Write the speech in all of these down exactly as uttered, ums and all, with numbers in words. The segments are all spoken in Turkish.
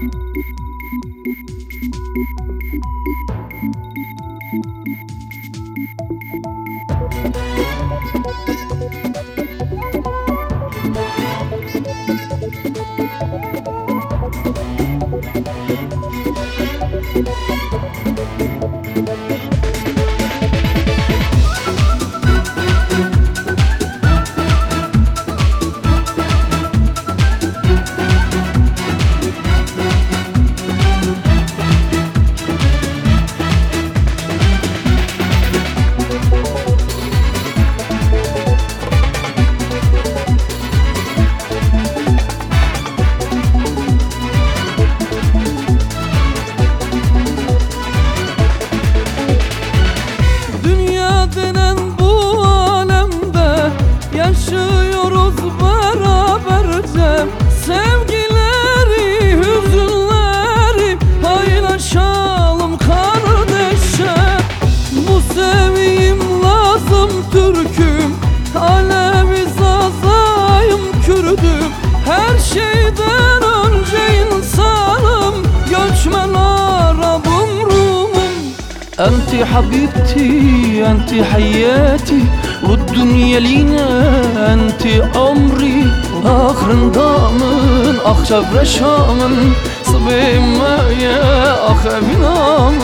Yaşıyoruz beraberce, sevgileri, hüzünleri paylaşalım kardeşe. Bu sevgim lazım Türk'üm, alevi zazayım Kürdüm. Her şeyden önce insanım, göçmen Arabım Rumum. أنت حبيبتي أنت حياتي والدنيا لينا أنت عمري آخرında من أخشب رشامن صبي ما يا أخي بنام.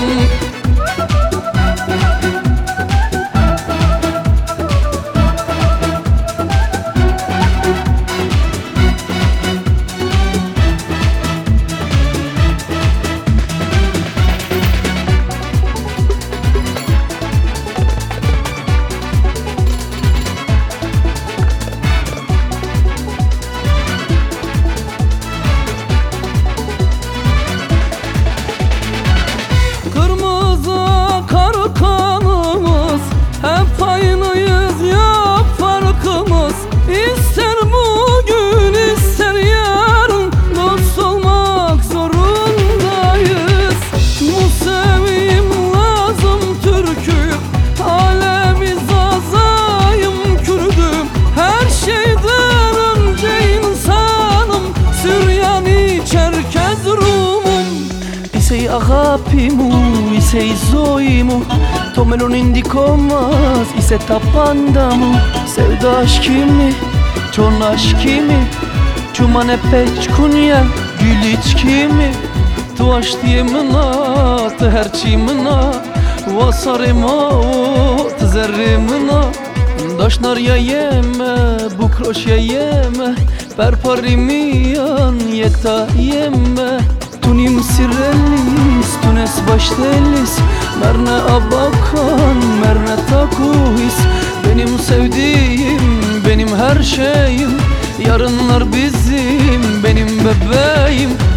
Hep aynıyız ya farkımız. İster bugün ister yarın dost olmak zorundayız. Bu sevgim lazım Türk'üm, alevi zazayım Kürdüm. Her şeyden önce insanım, Süryani, Çerkez, Rumum. Sei agapimu, sei zoimu, tomelon indikomaz, ise tapandamu. Sevda aşkimi, çon aşkimi, çumane peçkunya, gül içkimi. Tu aştiyemina, teherçimina, vasarima, tzerrimina. Daşnar ya yeme, bukroş ya yeme, perparimiyan yeta yeme. Tunim sirellis, tunes baştelis, merne abakan, merne takuhis. Benim sevdiğim, benim her şeyim, yarınlar bizim, benim bebeğim.